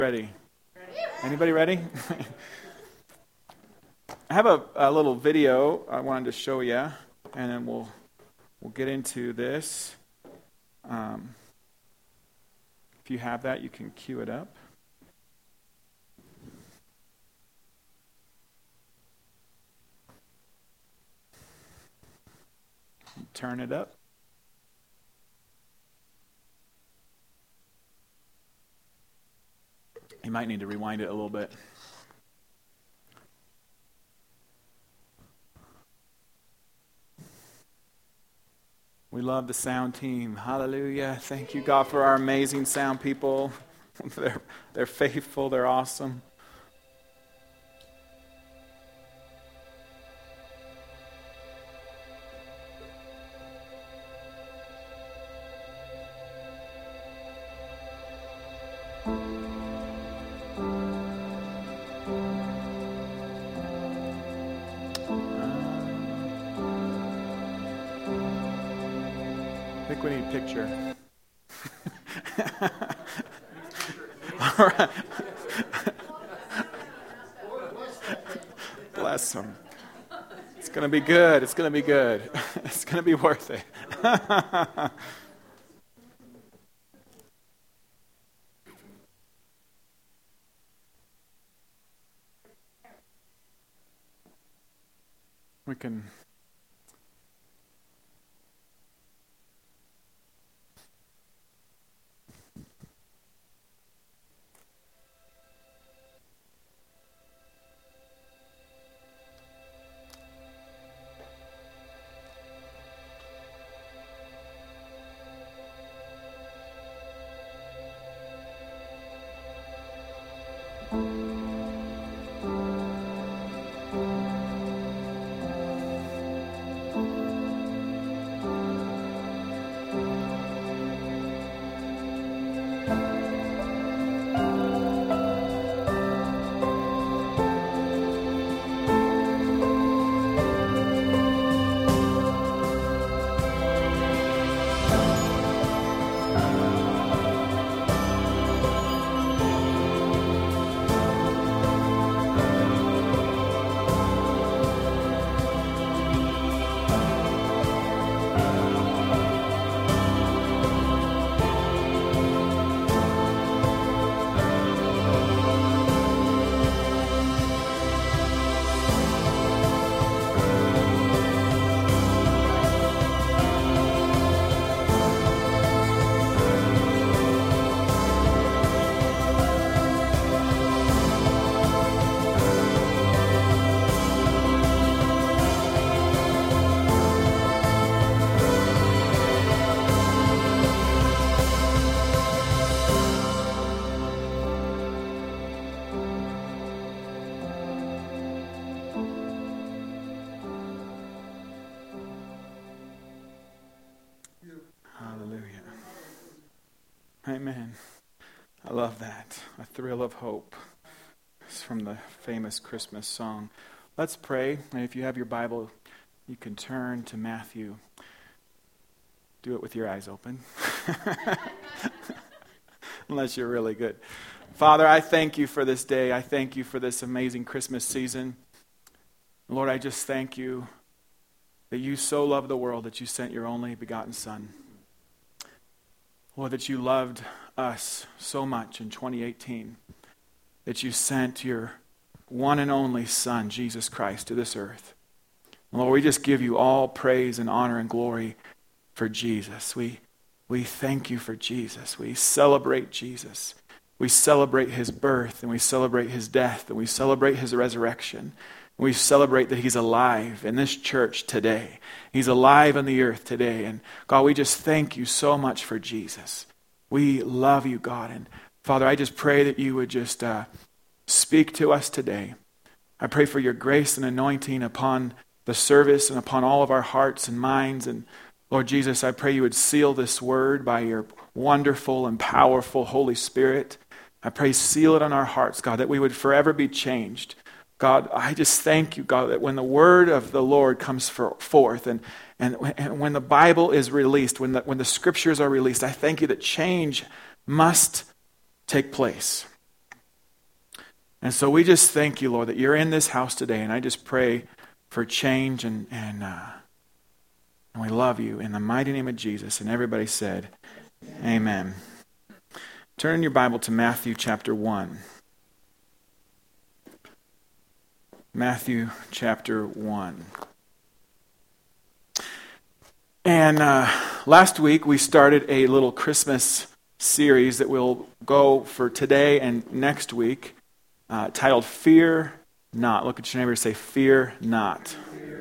Ready? Anybody ready? I have a little video I wanted to show you, and then we'll get into this. If you have that, you can cue it up. Turn it up. You might need to rewind it a little bit. We love the sound team. Hallelujah. Thank you, God, for our amazing sound people. They're faithful. They're awesome. I think we need a picture. All right. Bless them. It's going to be good. It's going to be good. It's going to be worth it. We can... Amen. I love that. A thrill of hope. It's from the famous Christmas song. Let's pray. And if you have your Bible, you can turn to Matthew. Do it with your eyes open. Unless you're really good. Father, I thank you for this day. I thank you for this amazing Christmas season. Lord, I just thank you that you so loved the world that you sent your only begotten Son. Lord, that you loved us so much in 2018 that you sent your one and only Son, Jesus Christ, to this earth. Lord, we just give you all praise and honor and glory for Jesus. We thank you for Jesus. We celebrate Jesus. We celebrate his birth, and we celebrate his death, and we celebrate his resurrection. We celebrate that he's alive in this church today. He's alive on the earth today. And God, we just thank you so much for Jesus. We love you, God. And Father, I just pray that you would just speak to us today. I pray for your grace and anointing upon the service and upon all of our hearts and minds. And Lord Jesus, I pray you would seal this word by your wonderful and powerful Holy Spirit. I pray seal it on our hearts, God, that we would forever be changed. God, I just thank you, God, that when the word of the Lord comes forth and when the Bible is released, when the scriptures are released, I thank you that change must take place. And so we just thank you, Lord, that you're in this house today. And I just pray for change and we love you in the mighty name of Jesus. And everybody said, amen. Turn in your Bible to Matthew chapter 1. Matthew chapter 1. And last week we started a little Christmas series that will go for today and next week, titled Fear Not. Look at your neighbor and say, Fear Not.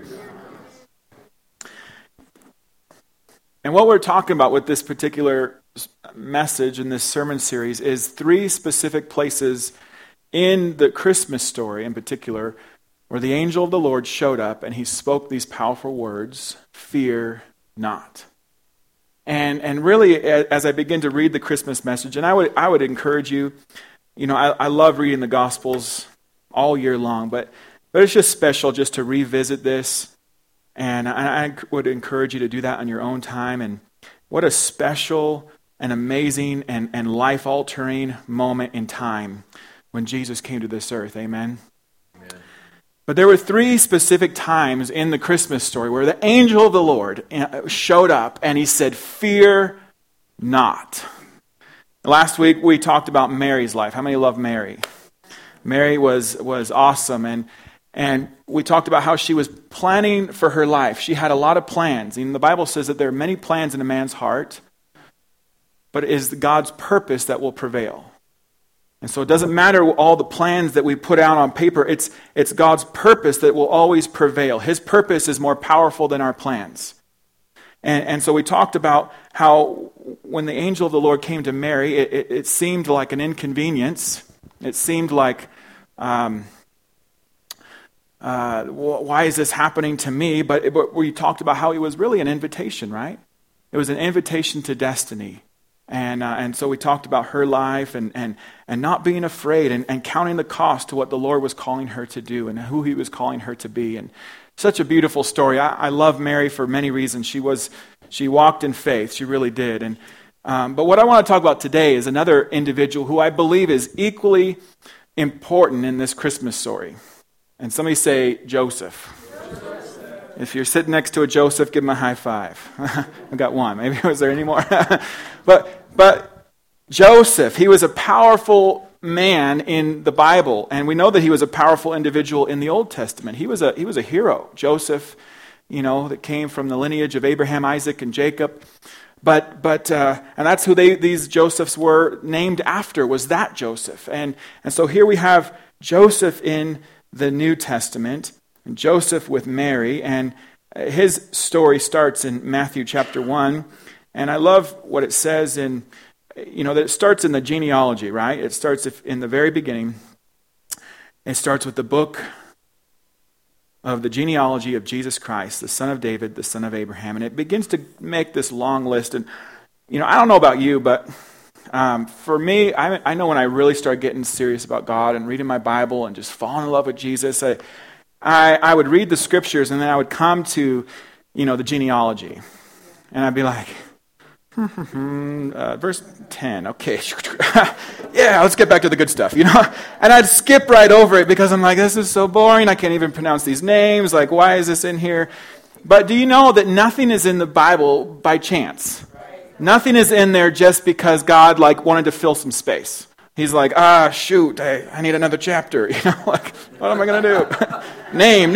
And what we're talking about with this particular message in this sermon series is 3 specific places in the Christmas story in particular where the angel of the Lord showed up and he spoke these powerful words, fear not. And really, as I begin to read the Christmas message, and I would encourage you, I love reading the Gospels all year long, but it's just special just to revisit this. And I would encourage you to do that on your own time. And what a special and amazing and life-altering moment in time when Jesus came to this earth. Amen? Amen. But there were 3 specific times in the Christmas story where the angel of the Lord showed up and he said, fear not. Last week we talked about Mary's life. How many love Mary? Mary was awesome, and we talked about how she was planning for her life. She had a lot of plans. And the Bible says that there are many plans in a man's heart, but it is God's purpose that will prevail. And so it doesn't matter all the plans that we put out on paper. It's God's purpose that will always prevail. His purpose is more powerful than our plans. And so we talked about how when the angel of the Lord came to Mary, it seemed like an inconvenience. It seemed like, why is this happening to me? But we talked about how it was really an invitation, right? It was an invitation to destiny. And so we talked about her life and not being afraid and counting the cost to what the Lord was calling her to do and who he was calling her to be. And such a beautiful story. I love Mary for many reasons. She walked in faith. She really did. And but what I want to talk about today is another individual who I believe is equally important in this Christmas story. And somebody say Joseph. If you're sitting next to a Joseph, give him a high five. I got one. Maybe was there any more? But Joseph, he was a powerful man in the Bible, and we know that he was a powerful individual in the Old Testament. He was a hero. Joseph, that came from the lineage of Abraham, Isaac, and Jacob. But and that's who these Josephs were named after, was that Joseph. And so here we have Joseph in the New Testament, and Joseph with Mary, and his story starts in Matthew chapter 1. And I love what it says that it starts in the genealogy, right? It starts in the very beginning. It starts with the book of the genealogy of Jesus Christ, the son of David, the son of Abraham. And it begins to make this long list. And, I don't know about you, but for me, I know when I really start getting serious about God and reading my Bible and just falling in love with Jesus, I would read the scriptures and then I would come to, the genealogy. And I'd be like, verse 10, okay. Yeah, let's get back to the good stuff, And I'd skip right over it because I'm like, this is so boring. I can't even pronounce these names. Like, why is this in here? But do you know that nothing is in the Bible by chance? Nothing is in there just because God wanted to fill some space. He's like, shoot, I need another chapter. What am I going to do? name.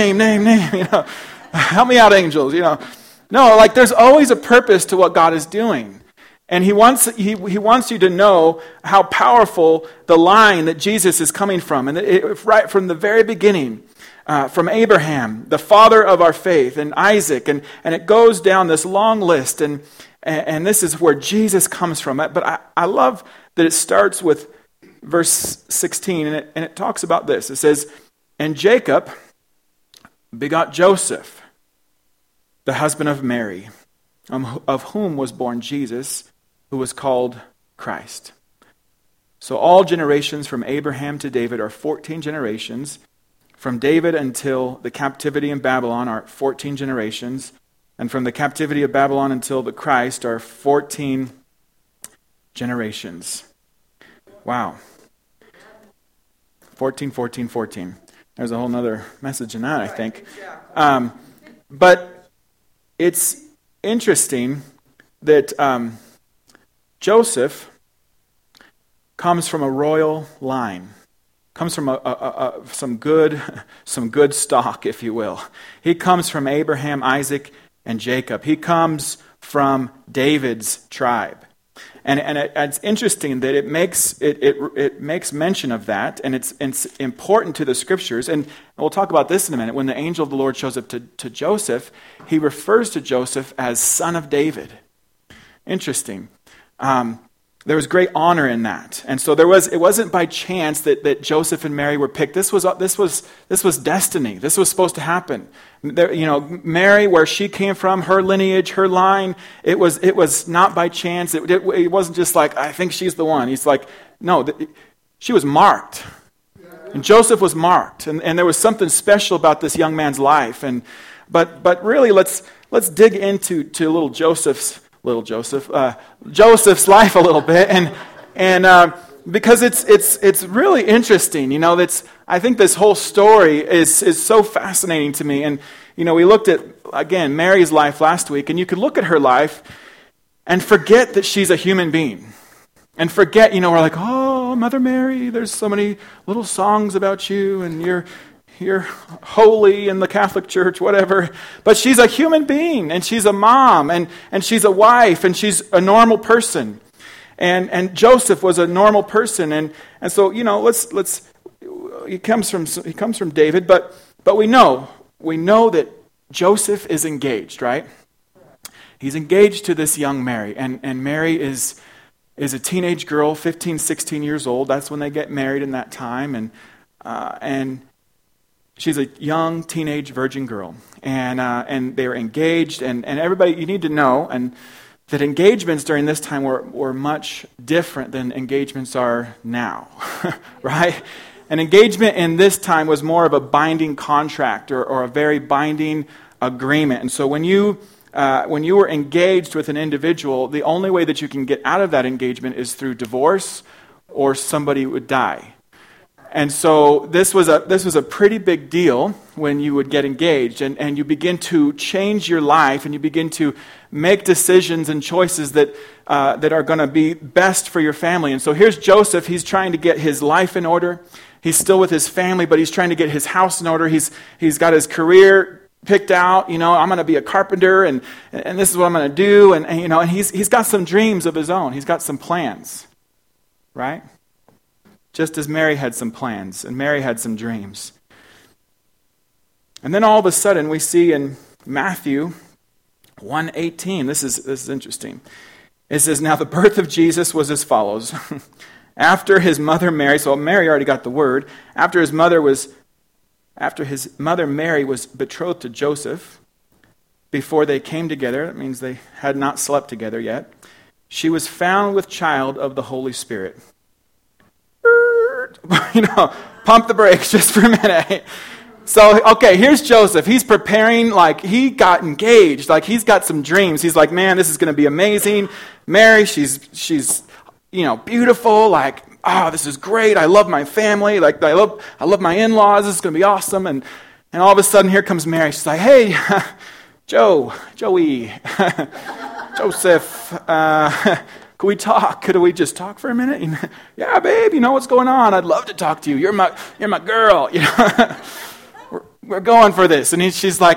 Help me out, angels. No, there's always a purpose to what God is doing. And he wants you to know how powerful the line that Jesus is coming from. And right from the very beginning, from Abraham, the father of our faith, and Isaac, and it goes down this long list. And this is where Jesus comes from. But I love that it starts with verse 16, and it talks about this. It says, and Jacob begot Joseph, the husband of Mary, of whom was born Jesus, who was called Christ. So all generations from Abraham to David are 14 generations. From David until the captivity in Babylon are 14 generations. And from the captivity of Babylon until the Christ are 14 generations. Wow. 14, 14, 14. There's a whole nother message in that, I think. But it's interesting that Joseph comes from a royal line, comes from some good stock, if you will. He comes from Abraham, Isaac, and Jacob. He comes from David's tribe. And it's interesting that it makes mention of that, and it's important to the Scriptures. And we'll talk about this in a minute. When the angel of the Lord shows up to Joseph, he refers to Joseph as son of David. Interesting. There was great honor in that, and so it wasn't by chance that Joseph and Mary were picked. This was destiny. This was supposed to happen. Mary, where she came from, her lineage, her line, it was not by chance. It wasn't just like, I think she's the one. He's like, no, she was marked, and Joseph was marked, and there was something special about this young man's life. But really, let's dig into Joseph's life a little bit, and because it's really interesting. I think this whole story is so fascinating to me. And we looked at again Mary's life last week, and you could look at her life and forget that she's a human being, and forget we're like, oh, Mother Mary, there's so many little songs about you, and you're holy in the Catholic Church, whatever. But she's a human being, and she's a mom, and she's a wife, and she's a normal person. And Joseph was a normal person, and so he comes from David, but we know that Joseph is engaged, right? He's engaged to this young Mary, and Mary is a teenage girl, 15, 16 years old. That's when they get married in that time, and she's a young teenage virgin girl, and they're engaged, and everybody, you need to know, and that engagements during this time were much different than engagements are now, right? An engagement in this time was more of a binding contract or a very binding agreement, and so when you were engaged with an individual, the only way that you can get out of that engagement is through divorce or somebody would die. And so this was a pretty big deal when you would get engaged, and you begin to change your life, and you begin to make decisions and choices that are going to be best for your family. And so here's Joseph. He's trying to get his life in order. He's still with his family, but he's trying to get his house in order. He's got his career picked out. I'm going to be a carpenter, and this is what I'm going to do. And he's got some dreams of his own. He's got some plans, right? Just as Mary had some plans, and Mary had some dreams. And then all of a sudden, we see in Matthew 1:18, this is interesting. It says, now the birth of Jesus was as follows. After his mother Mary, so Mary already got the word, after his mother Mary was betrothed to Joseph, before they came together, that means they had not slept together yet, she was found with child of the Holy Spirit. Pump the brakes just for a minute. So, okay, here's Joseph. He's preparing, like he got engaged, like he's got some dreams. He's like, man, this is going to be amazing. Mary, she's beautiful. Like, this is great. I love my family. Like, I love my in-laws. This is going to be awesome. And all of a sudden, here comes Mary. She's like, hey, Joey, Joseph. Could we talk? Could we just talk for a minute? Yeah, babe, what's going on? I'd love to talk to you. You're my girl. We're going for this. And she's like,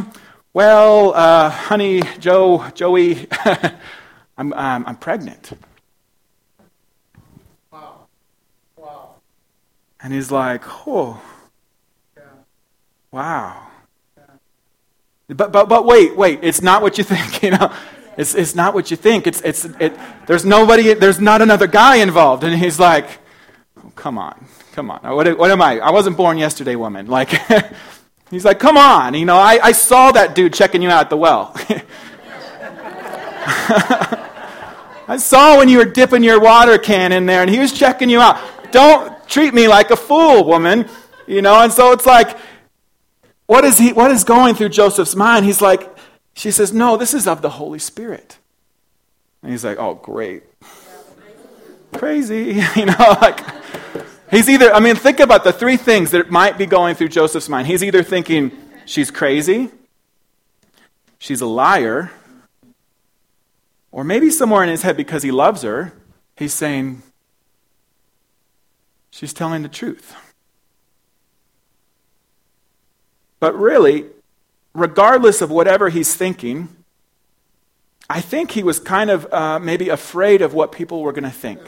honey, Joey, I'm pregnant. Wow. And he's like, oh, wow. But wait, it's not what you think, It's not what you think. There's not another guy involved. And he's like, oh, come on. What am I? I wasn't born yesterday, woman. Like, he's like, come on. I saw that dude checking you out at the well. I saw when you were dipping your water can in there, and he was checking you out. Don't treat me like a fool, woman. And so it's like, what is going through Joseph's mind? He's like, she says, no, this is of the Holy Spirit. And he's like, oh, great. Crazy. He's either, think about the three things that might be going through Joseph's mind. He's either thinking, she's crazy, she's a liar, or maybe somewhere in his head, because he loves her, he's saying, she's telling the truth. But really, regardless of whatever he's thinking, I think he was kind of maybe afraid of what people were going to think.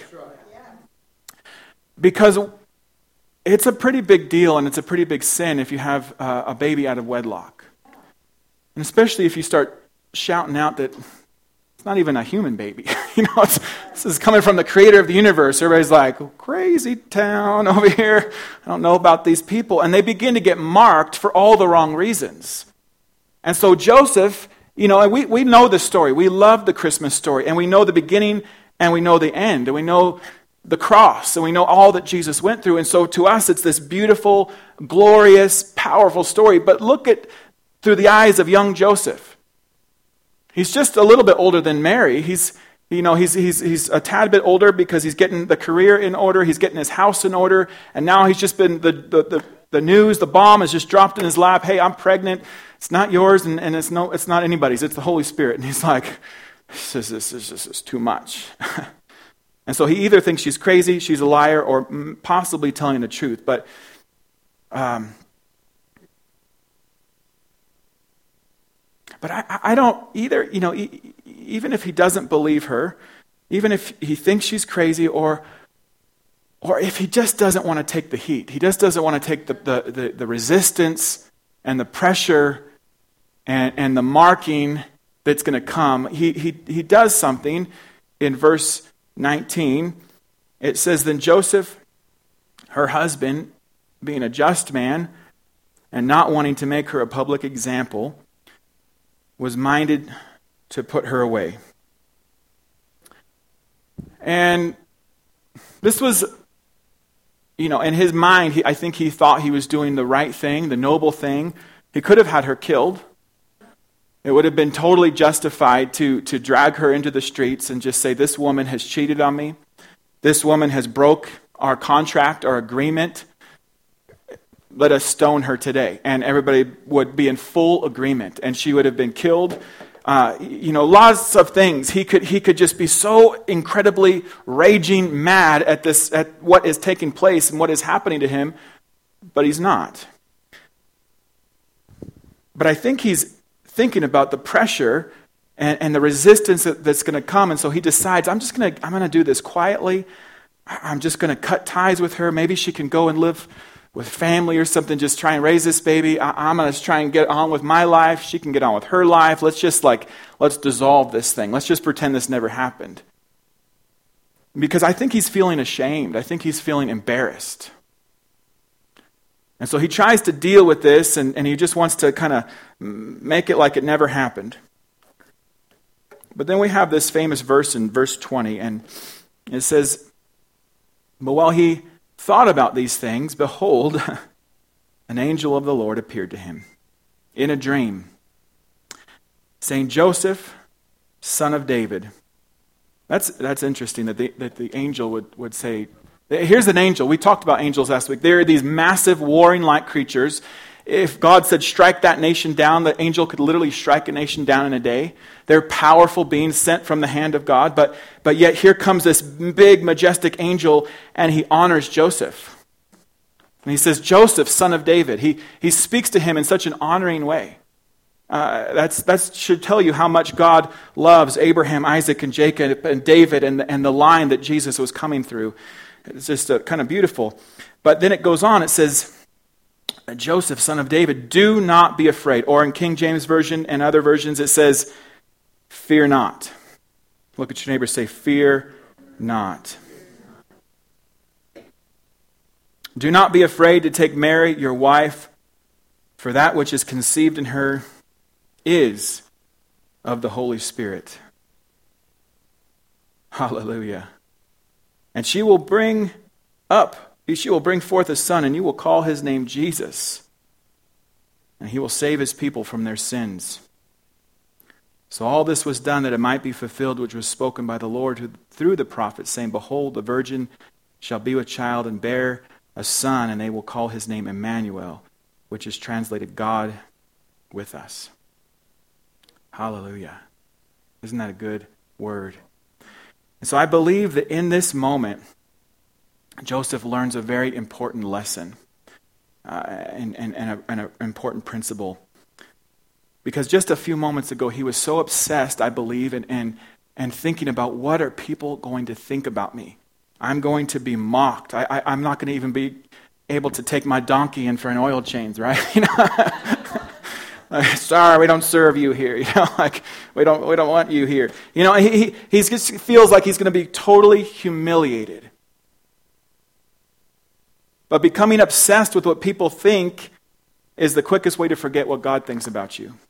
Because it's a pretty big deal and it's a pretty big sin if you have a baby out of wedlock. And especially if you start shouting out that it's not even a human baby. This is coming from the creator of the universe. Everybody's like, crazy town over here. I don't know about these people. And they begin to get marked for all the wrong reasons. And so Joseph, and we know the story. We love the Christmas story. And we know the beginning and we know the end. And we know the cross, and we know all that Jesus went through. And so to us, it's this beautiful, glorious, powerful story. But look at through the eyes of young Joseph. He's just a little bit older than Mary. He's a tad bit older because he's getting the career in order. He's getting his house in order. And now he's just been, the news, the bomb has just dropped in his lap. Hey, I'm pregnant. It's not yours, and it's not anybody's. It's the Holy Spirit. And he's like, this is too much. And so he either thinks she's crazy, she's a liar, or possibly telling the truth. But I don't either, even if he doesn't believe her, even if he thinks she's crazy, or if he just doesn't want to take the heat, he just doesn't want to take the resistance and the pressure and the marking that's going to come, he does something in verse 19. It says, then Joseph, her husband, being a just man and not wanting to make her a public example, was minded to put her away. And this was, in his mind, I think he thought he was doing the right thing, the noble thing. He could have had her killed. It would have been totally justified to drag her into the streets and just say, this woman has cheated on me. This woman has broke our contract, our agreement. Let us stone her today. And everybody would be in full agreement. And she would have been killed. Lots of things. He could just be so incredibly raging mad at what is taking place and what is happening to him. But he's not. But I think he's thinking about the pressure and the resistance that's going to come. And so he decides, I'm going to do this quietly. I'm just going to cut ties with her. Maybe she can go and live with family or something, just try and raise this baby. I'm going to try and get on with my life. She can get on with her life. Let's dissolve this thing. Let's just pretend this never happened. Because I think he's feeling ashamed. I think he's feeling embarrassed. And so he tries to deal with this, and he just wants to kind of make it like it never happened. But then we have this famous verse in verse 20, and it says, but while he thought about these things, behold, an angel of the Lord appeared to him in a dream, saying, Joseph, son of David. That's interesting that the angel would say, here's an angel. We talked about angels last week. They're these massive warring-like creatures. If God said, strike that nation down, the angel could literally strike a nation down in a day. They're powerful beings sent from the hand of God. But yet here comes this big, majestic angel, and he honors Joseph. And he says, Joseph, son of David. He speaks to him in such an honoring way. That should tell you how much God loves Abraham, Isaac, and Jacob, and David, and the line that Jesus was coming through. It's just kind of beautiful. But then it goes on, it says, Joseph, son of David, do not be afraid. Or in King James Version and other versions, it says, fear not. Look at your neighbor, say, fear not. Do not be afraid to take Mary, your wife, for that which is conceived in her is of the Holy Spirit. Hallelujah. And she will bring forth a son, and you will call his name Jesus. And he will save his people from their sins. So all this was done that it might be fulfilled, which was spoken by the Lord through the prophet, saying, behold, the virgin shall be with child and bear a son, and they will call his name Emmanuel, which is translated God with us. Hallelujah. Isn't that a good word? And so I believe that in this moment, Joseph learns a very important lesson and an important principle. Because just a few moments ago, he was so obsessed, I believe, and thinking about what are people going to think about me. I'm going to be mocked. I'm not going to even be able to take my donkey in for an oil change, right? Sorry, we don't serve you here. We don't want you here. He just feels like he's going to be totally humiliated. But becoming obsessed with what people think is the quickest way to forget what God thinks about you.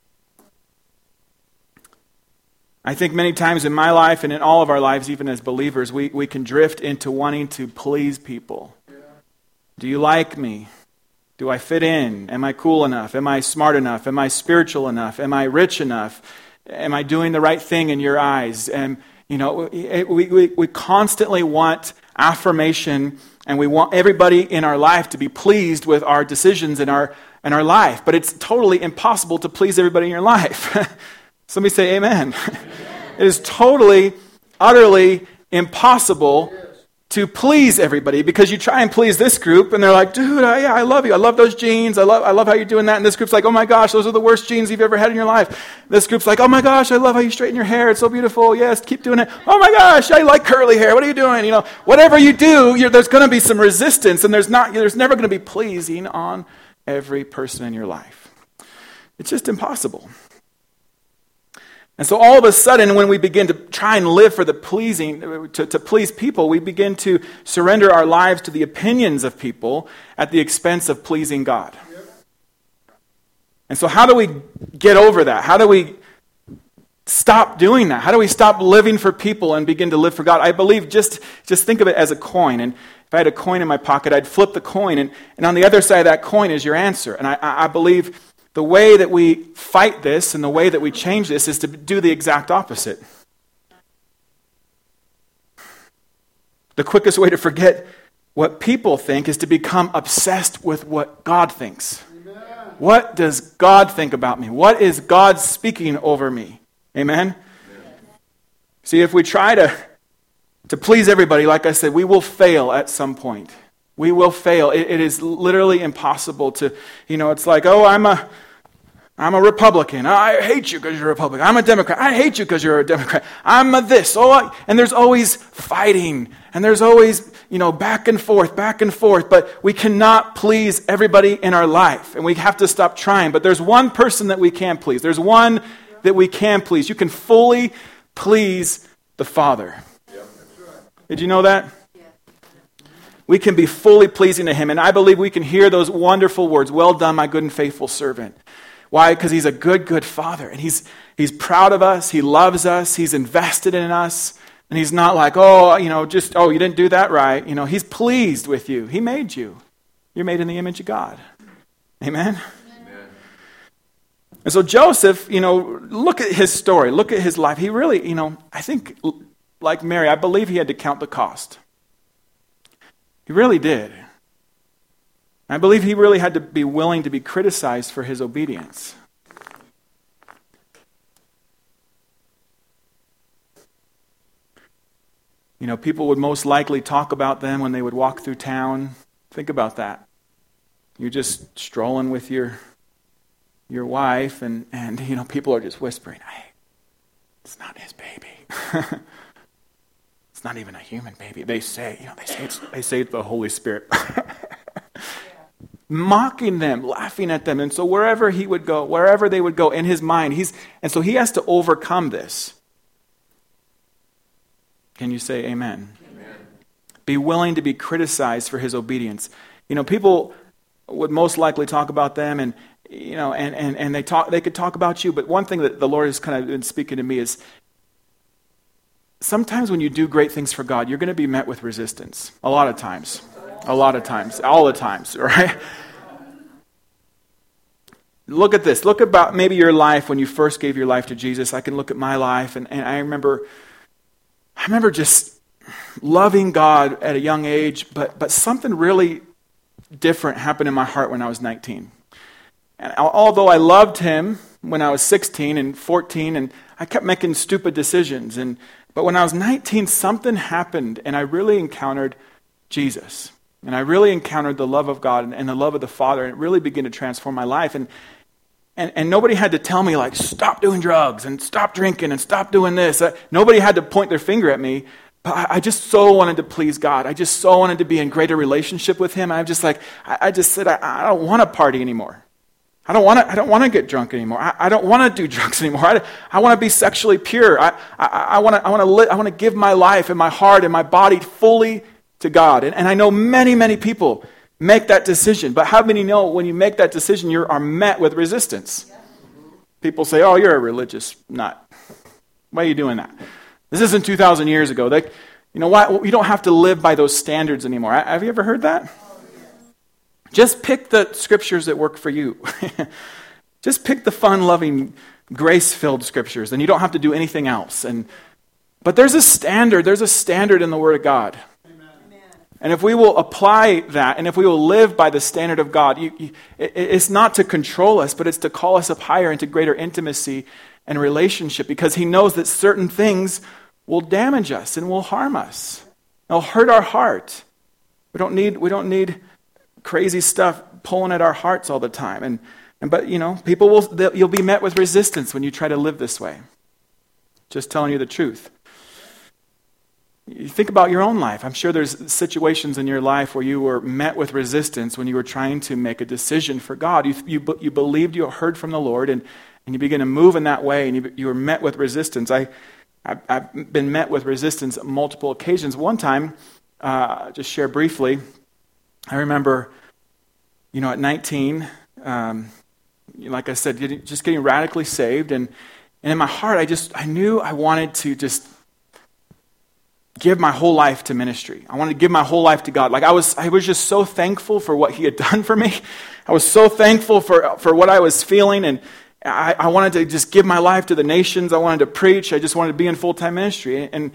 I think many times in my life and in all of our lives, even as believers, we can drift into wanting to please people. Do you like me? Do I fit in? Am I cool enough? Am I smart enough? Am I spiritual enough? Am I rich enough? Am I doing the right thing in your eyes? And we constantly want affirmation, and we want everybody in our life to be pleased with our decisions in our life. But it's totally impossible to please everybody in your life. Somebody say amen. It is totally, utterly impossible to please everybody, because you try and please this group and they're like, dude, I love you. I love those jeans. I love how you're doing that. And this group's like, oh my gosh, those are the worst jeans you've ever had in your life. This group's like, oh my gosh, I love how you straighten your hair. It's so beautiful. Yes, keep doing it. Oh my gosh, I like curly hair. What are you doing? Whatever you do, there's going to be some resistance, and there's never going to be pleasing on every person in your life. It's just impossible. And so all of a sudden, when we begin to try and live for the pleasing, to please people, we begin to surrender our lives to the opinions of people at the expense of pleasing God. And so how do we get over that? How do we stop doing that? How do we stop living for people and begin to live for God? I believe just think of it as a coin. And if I had a coin in my pocket, I'd flip the coin, and on the other side of that coin is your answer. And I believe the way that we fight this and the way that we change this is to do the exact opposite. The quickest way to forget what people think is to become obsessed with what God thinks. Amen. What does God think about me? What is God speaking over me? Amen? Amen. See, if we try to please everybody, like I said, we will fail at some point. We will fail. It is literally impossible to, it's like, oh, I'm a Republican. I hate you because you're a Republican. I'm a Democrat. I hate you because you're a Democrat. I'm a this. And there's always fighting. And there's always, back and forth. But we cannot please everybody in our life. And we have to stop trying. But there's one person that we can please. There's one that we can please. You can fully please the Father. Yep. Did you know that? We can be fully pleasing to Him. And I believe we can hear those wonderful words, well done, my good and faithful servant. Why? Because He's a good, good Father. And He's proud of us. He loves us. He's invested in us. And He's not like, you didn't do that right. He's pleased with you. He made you. You're made in the image of God. Amen? Amen. And so Joseph, look at his story. Look at his life. He really, I think, like Mary, I believe he had to count the cost. He really did. I believe he really had to be willing to be criticized for his obedience. People would most likely talk about them when they would walk through town. Think about that. You're just strolling with your wife, and people are just whispering, hey, it's not his baby. It's not even a human baby. They say it's the Holy Spirit. Mocking them, laughing at them. And so wherever they would go in his mind, so he has to overcome this. Can you say amen? Amen. Be willing to be criticized for his obedience. People would most likely talk about them, and they could talk about you, but one thing that the Lord has kind of been speaking to me is sometimes when you do great things for God, you're going to be met with resistance. A lot of times. All the times, right? Look at this. Look about maybe your life when you first gave your life to Jesus. I can look at my life, and I remember just loving God at a young age, but something really different happened in my heart when I was 19. And although I loved him when I was 16 and 14, and I kept making stupid decisions, but when I was 19, something happened, and I really encountered Jesus. And I really encountered the love of God and the love of the Father, and it really began to transform my life. And nobody had to tell me, like, stop doing drugs and stop drinking and stop doing this. Nobody had to point their finger at me. But I just so wanted to please God. I just so wanted to be in greater relationship with him. I just said, I don't want to party anymore. I don't want to get drunk anymore. I don't want to do drugs anymore. I want to be sexually pure. I want to give my life and my heart and my body fully to God. And I know many, many people make that decision. But how many know when you make that decision, you are met with resistance? People say, oh, you're a religious nut. Why are you doing that? This isn't 2,000 years ago. You know what? You don't have to live by those standards anymore. Have you ever heard that? Just pick the scriptures that work for you. Just pick the fun-loving, grace-filled scriptures, and you don't have to do anything else. But there's a standard. There's a standard in the Word of God. Amen. And if we will apply that, and if we will live by the standard of God, it's not to control us, but it's to call us up higher into greater intimacy and relationship, because he knows that certain things will damage us and will harm us. They'll hurt our heart. We don't need crazy stuff pulling at our hearts all the time. But you'll be met with resistance when you try to live this way. Just telling you the truth. You think about your own life. I'm sure there's situations in your life where you were met with resistance when you were trying to make a decision for God. You believed you heard from the Lord, and you begin to move in that way, and you were met with resistance. I've been met with resistance on multiple occasions. One time, just share briefly, I remember, at 19, like I said, just getting radically saved, and in my heart, I knew I wanted to just give my whole life to ministry. I wanted to give my whole life to God. Like I was just so thankful for what he had done for me. I was so thankful for what I was feeling, and I wanted to just give my life to the nations. I wanted to preach. I just wanted to be in full-time ministry. And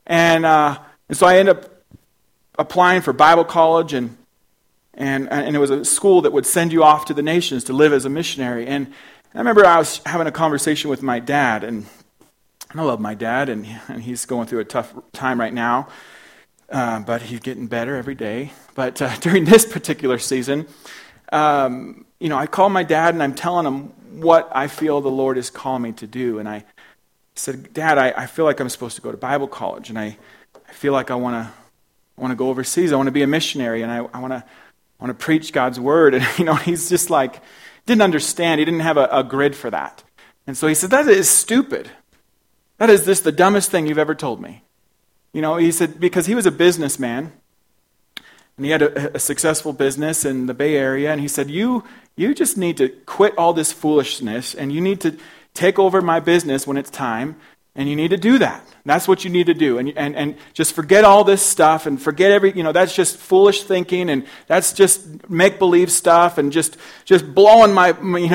so I ended up applying for Bible college, and it was a school that would send you off to the nations to live as a missionary. And I remember I was having a conversation with my dad, and I love my dad, and he's going through a tough time right now, but he's getting better every day. But during this particular season, I call my dad, and I'm telling him what I feel the Lord is calling me to do. And I said, Dad, I feel like I'm supposed to go to Bible college, and I feel like I want to go overseas. I want to be a missionary, and I want to preach God's word. And he's just like, didn't understand. He didn't have a grid for that. And so he said, that is stupid. That is just the dumbest thing you've ever told me. He said, because he was a businessman, and he had a successful business in the Bay Area, and he said, you just need to quit all this foolishness, and you need to take over my business when it's time, and you need to do that. That's what you need to do, and just forget all this stuff, and forget that's just foolish thinking, and that's just make-believe stuff, and just blowing my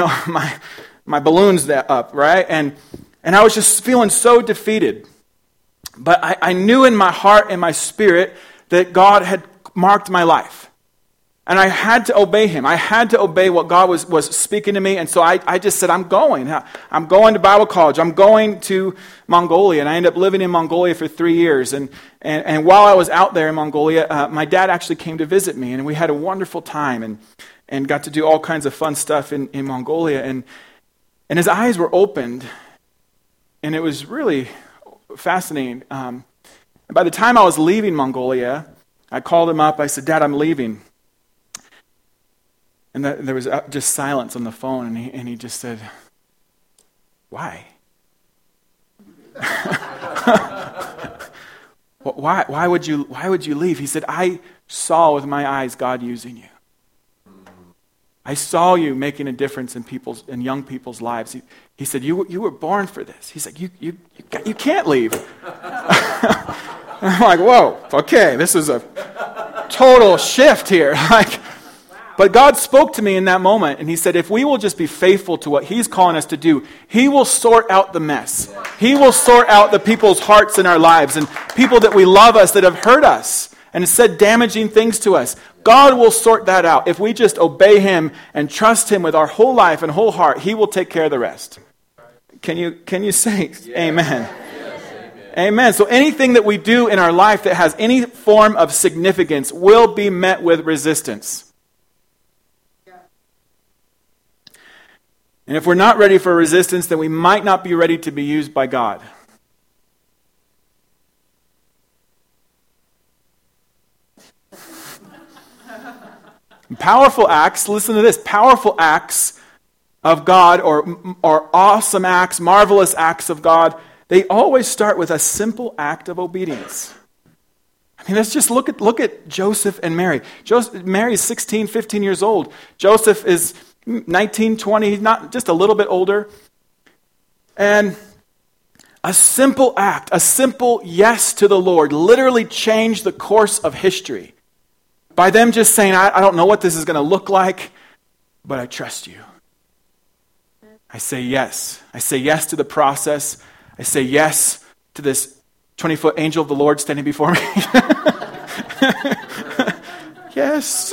balloons up, right? And I was just feeling so defeated. But I knew in my heart and my spirit that God had marked my life. And I had to obey him. I had to obey what God was speaking to me. And so I just said, I'm going. I'm going to Bible college. I'm going to Mongolia. And I ended up living in Mongolia for 3 years. And while I was out there in Mongolia, my dad actually came to visit me. And we had a wonderful time and got to do all kinds of fun stuff in Mongolia. And his eyes were opened. And it was really fascinating. By the time I was leaving Mongolia, I called him up. I said, Dad, I'm leaving. And there was just silence on the phone, and he just said, why? Why would you leave? He said, I saw with my eyes God using you. I saw you making a difference in young people's lives. He said, you were born for this. He's like, you can't leave. I'm like, whoa, okay, this is a total shift here. But God spoke to me in that moment, and he said, if we will just be faithful to what he's calling us to do, he will sort out the mess. He will sort out the people's hearts in our lives and people that we love us that have hurt us and said damaging things to us. God will sort that out. If we just obey him and trust him with our whole life and whole heart, he will take care of the rest. Can you say amen? Amen. So anything that we do in our life that has any form of significance will be met with resistance. And if we're not ready for resistance, then we might not be ready to be used by God. Powerful acts, listen to this, powerful acts of God or awesome acts, marvelous acts of God, they always start with a simple act of obedience. I mean, let's just look at Joseph and Mary. Mary's 16, 15 years old. Joseph is 19, 20, he's not just a little bit older. And a simple act, a simple yes to the Lord literally changed the course of history. By them just saying, I don't know what this is going to look like, but I trust you. I say yes. I say yes to the process. I say yes to this 20-foot angel of the Lord standing before me. Yes.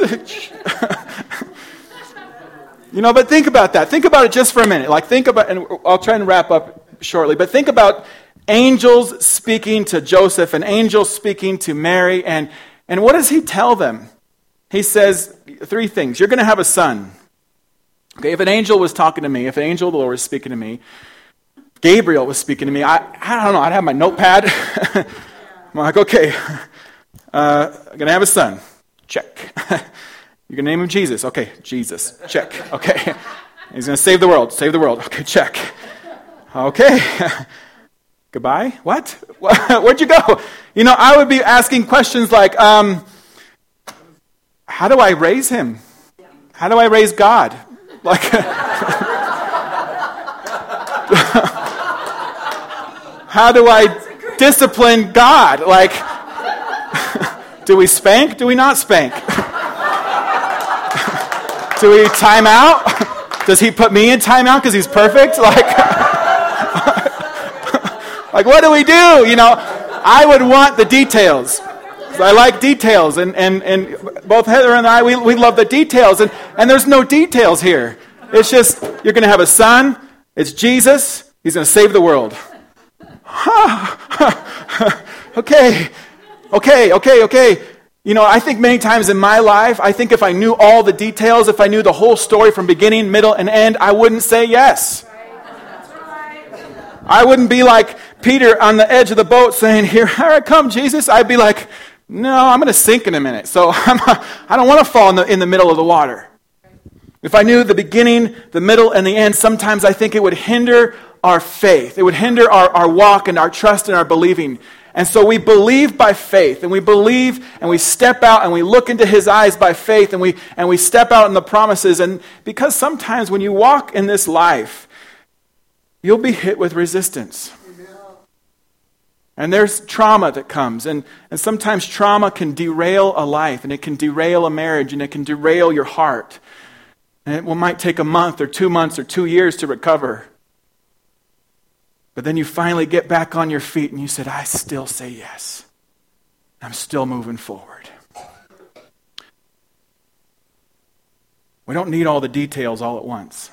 But think about that. Think about it just for a minute. And I'll try and wrap up shortly, but think about angels speaking to Joseph and angels speaking to Mary, and what does he tell them? He says 3 things. You're going to have a son. Okay, if an angel was talking to me, if an angel of the Lord was speaking to me, Gabriel was speaking to me, I don't know, I'd have my notepad. I'm like, okay, I'm going to have a son. Check. You're going to name him Jesus. Okay, Jesus. Check. Okay. He's going to save the world. Save the world. Okay, check. Okay. Goodbye? What? Where'd you go? I would be asking questions like, how do I raise him? How do I raise God? Like, how do I discipline God? Like, do we spank? Do we not spank? Do we time out? Does he put me in time out because he's perfect? Like, what do we do? I would want the details. I like details, and both Heather and I, we love the details, and there's no details here. It's just, you're going to have a son, it's Jesus, he's going to save the world. Okay. I think many times in my life, I think if I knew all the details, if I knew the whole story from beginning, middle, and end, I wouldn't say yes. I wouldn't be like Peter on the edge of the boat saying, here I come, Jesus. I'd be like, no, I'm going to sink in a minute. So I don't want to fall in the middle of the water. If I knew the beginning, the middle, and the end, sometimes I think it would hinder our faith. It would hinder our walk and our trust and our believing. And so we believe by faith, and we believe, and we step out, and we look into his eyes by faith, and we step out in the promises. And because sometimes when you walk in this life, you'll be hit with resistance. And there's trauma that comes, and sometimes trauma can derail a life, and it can derail a marriage, and it can derail your heart. And it might take a month or 2 months or 2 years to recover. But then you finally get back on your feet and you said, I still say yes. I'm still moving forward. We don't need all the details all at once.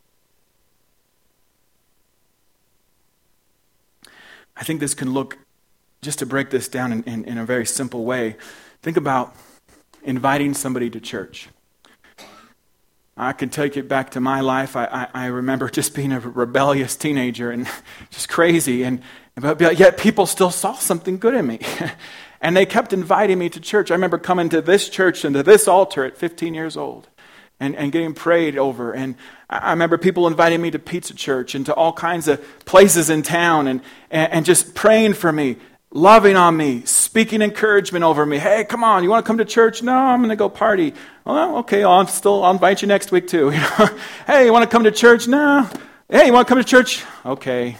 I think this can look, just to break this down in a very simple way, think about inviting somebody to church. I can take it back to my life. I remember just being a rebellious teenager and just crazy, but yet people still saw something good in me. And they kept inviting me to church. I remember coming to this church and to this altar at 15 years old and getting prayed over. And I remember people inviting me to Pizza Church and to all kinds of places in town and just praying for me, loving on me, speaking encouragement over me. Hey, come on, you want to come to church? No, I'm going to go party. Well, okay, I'll invite you next week too. Hey, you want to come to church? No. Hey, you want to come to church? Okay.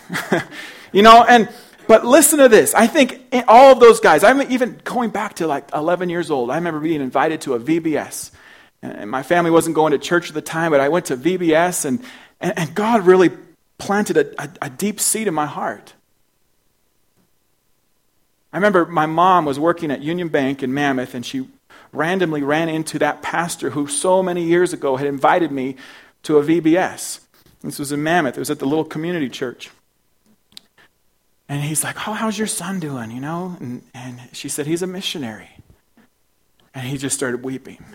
But listen to this. I think all of those guys, I'm even going back to like 11 years old. I remember being invited to a VBS. And my family wasn't going to church at the time, but I went to VBS, and God really planted a deep seed in my heart. I remember my mom was working at Union Bank in Mammoth, and she randomly ran into that pastor who so many years ago had invited me to a VBS. This was in Mammoth. It was at the little community church. And he's like, "Oh, how's your son doing?" And she said, "He's a missionary." And he just started weeping.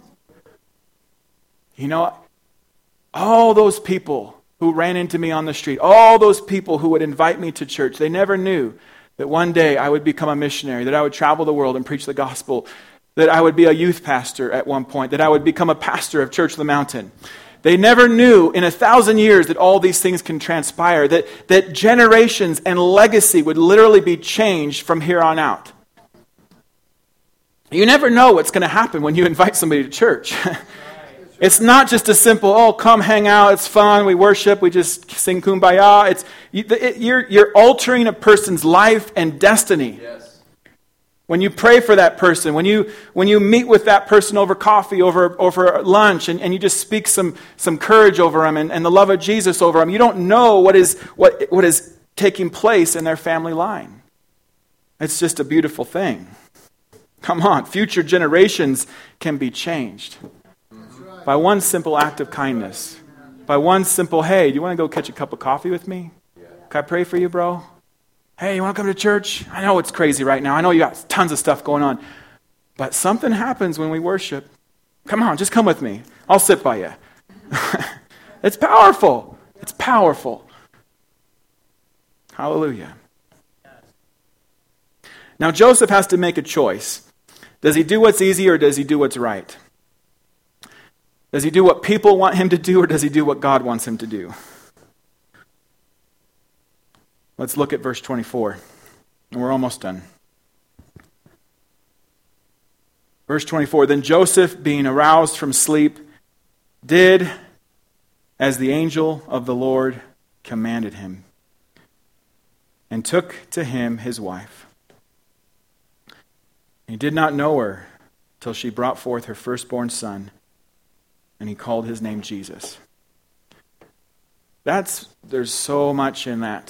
All those people who ran into me on the street, all those people who would invite me to church, they never knew that one day I would become a missionary, that I would travel the world and preach the gospel, that I would be a youth pastor at one point, that I would become a pastor of Church of the Mountain. They never knew in 1,000 years that all these things can transpire, that generations and legacy would literally be changed from here on out. You never know what's going to happen when you invite somebody to church. It's not just a simple, "Oh, come hang out, it's fun, we worship, we just sing kumbaya." You're altering a person's life and destiny. Yes. When you pray for that person, when you meet with that person over coffee, over lunch, and you just speak some courage over them and the love of Jesus over them, you don't know what is taking place in their family line. It's just a beautiful thing. Come on, future generations can be changed by one simple act of kindness. By one simple, "Hey, do you want to go catch a cup of coffee with me? Can I pray for you, bro? Hey, you want to come to church? I know it's crazy right now. I know you got tons of stuff going on. But something happens when we worship. Come on, just come with me. I'll sit by you." It's powerful. It's powerful. Hallelujah. Now, Joseph has to make a choice. Does he do what's easy or does he do what's right? Does he do what people want him to do or does he do what God wants him to do? Let's look at verse 24. And we're almost done. Verse 24, "Then Joseph, being aroused from sleep, did as the angel of the Lord commanded him, and took to him his wife. He did not know her till she brought forth her firstborn son, and he called his name Jesus." There's so much in that.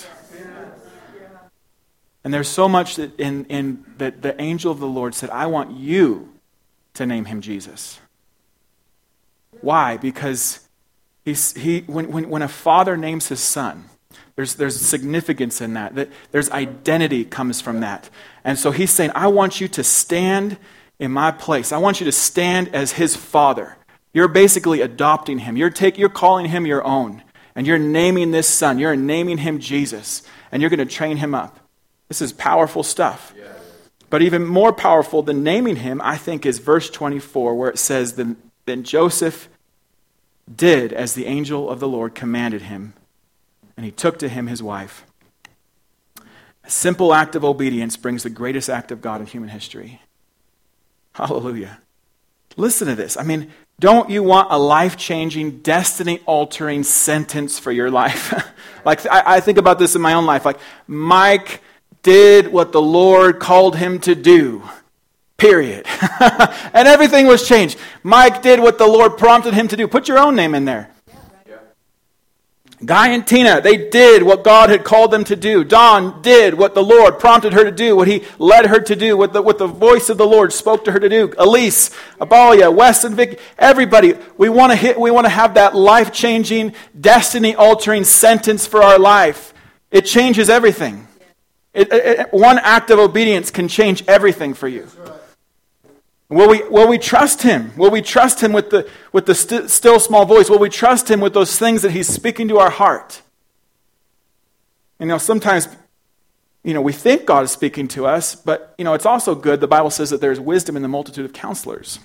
And there's so much in that the angel of the Lord said, "I want you to name him Jesus." Why? Because when a father names his son, there's significance in that there's identity comes from that. And so he's saying, "I want you to stand in my place. I want you to stand as his father." You're basically adopting him. You're calling him your own. And you're naming this son. You're naming him Jesus. And you're going to train him up. This is powerful stuff. Yeah. But even more powerful than naming him, I think, is verse 24, where it says, Then Joseph did as the angel of the Lord commanded him, and he took to him his wife. A simple act of obedience brings the greatest act of God in human history. Hallelujah. Listen to this. I mean, don't you want a life-changing, destiny-altering sentence for your life? Like, I think about this in my own life. Like, Mike did what the Lord called him to do. Period. And everything was changed. Mike did what the Lord prompted him to do. Put your own name in there. Guy and Tina, they did what God had called them to do. Dawn did what the Lord prompted her to do, what he led her to do, what the voice of the Lord spoke to her to do. Elise, Abalia, Wes, and Vic, everybody, we want to have that life-changing, destiny-altering sentence for our life. It changes everything. One act of obedience can change everything for you. Will we trust him? Will we trust him with the still small voice? Will we trust him with those things that he's speaking to our heart? Sometimes, we think God is speaking to us, but, it's also good. The Bible says that there's wisdom in the multitude of counselors.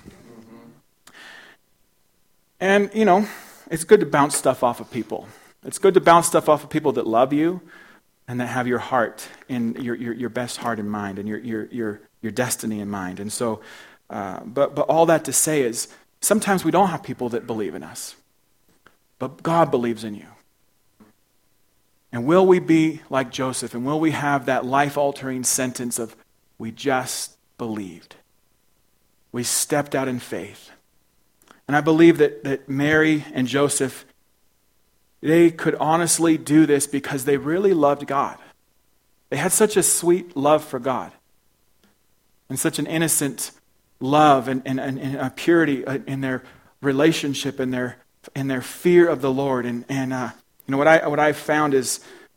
And, it's good to bounce stuff off of people. It's good to bounce stuff off of people that love you and that have your heart in your best heart in mind and your destiny in mind. And so, but all that to say is, sometimes we don't have people that believe in us. But God believes in you. And will we be like Joseph? And will we have that life-altering sentence of, we just believed. We stepped out in faith. And I believe that Mary and Joseph, they could honestly do this because they really loved God. They had such a sweet love for God and such an innocent love and a purity in their relationship and their fear of the Lord. And what I found is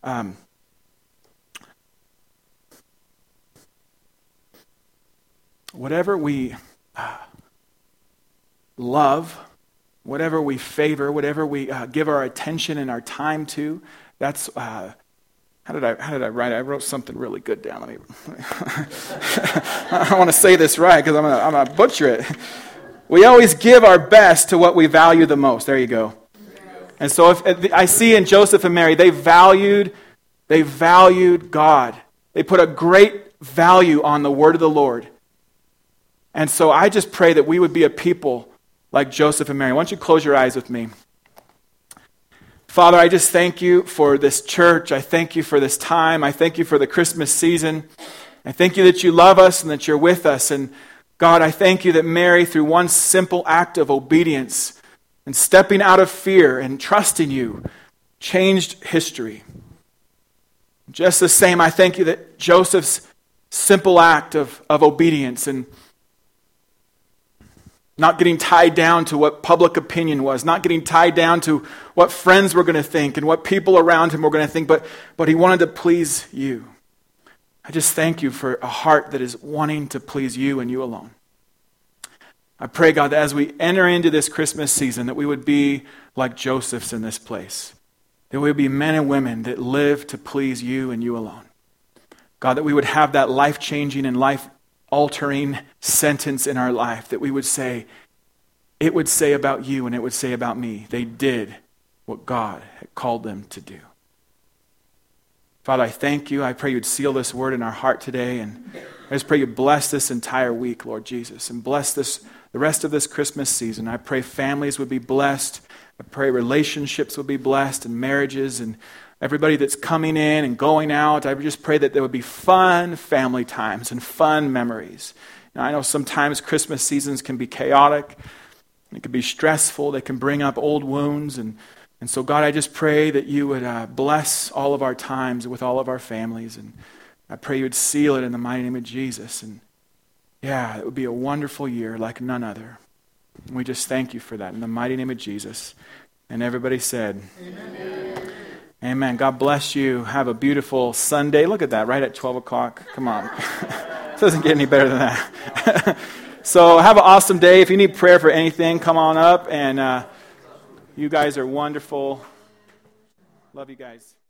whatever we love, whatever we favor, whatever we give our attention and our time to, that's how did I write it? I wrote something really good down. I want to say this right because I'm gonna butcher it. We always give our best to what we value the most. There you go. And so if I see in Joseph and Mary, they valued God. They put a great value on the word of the Lord. And so I just pray that we would be a people like Joseph and Mary. Why don't you close your eyes with me? Father, I just thank you for this church. I thank you for this time. I thank you for the Christmas season. I thank you that you love us and that you're with us. And God, I thank you that Mary, through one simple act of obedience and stepping out of fear and trusting you, changed history. Just the same, I thank you that Joseph's simple act of obedience and not getting tied down to what public opinion was, not getting tied down to what friends were going to think and what people around him were going to think, but he wanted to please you. I just thank you for a heart that is wanting to please you and you alone. I pray, God, that as we enter into this Christmas season, that we would be like Joseph's in this place. That we would be men and women that live to please you and you alone. God, that we would have that life-changing and life-altering sentence in our life that we would say, it would say about you and it would say about me, they did what God had called them to do. Father, I thank you. I pray you'd seal this word in our heart today. And I just pray you bless this entire week, Lord Jesus, and bless the rest of this Christmas season. I pray families would be blessed. I pray relationships would be blessed and marriages and everybody that's coming in and going out. I just pray that there would be fun family times and fun memories. Now, I know sometimes Christmas seasons can be chaotic. It can be stressful. They can bring up old wounds. And so, God, I just pray that you would bless all of our times with all of our families. And I pray you would seal it in the mighty name of Jesus. And yeah, it would be a wonderful year like none other. And we just thank you for that in the mighty name of Jesus. And everybody said, Amen. Amen. God bless you. Have a beautiful Sunday. Look at that, right at 12 o'clock. Come on. It doesn't get any better than that. So have an awesome day. If you need prayer for anything, come on up. And you guys are wonderful. Love you guys.